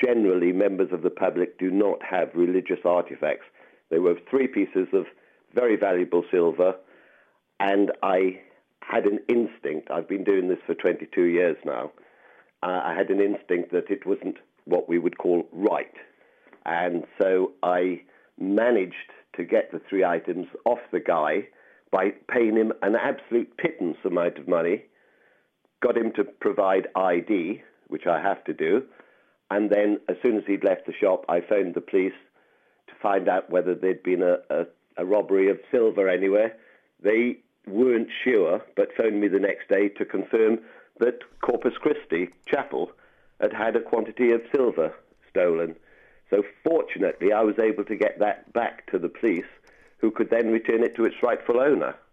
generally members of the public do not have religious artifacts. They were 3 pieces of very valuable silver, and I had an instinct. I've been doing this for 22 years now. I had an instinct that it wasn't what we would call right. And so I managed to get the 3 items off the guy by paying him an absolute pittance amount of money, got him to provide ID, which I have to do, and then as soon as he'd left the shop, I phoned the police to find out whether there'd been a robbery of silver anywhere. They weren't sure, but phoned me the next day to confirm that Corpus Christi Chapel had a quantity of silver stolen. So fortunately, I was able to get that back to the police, who could then return it to its rightful owner.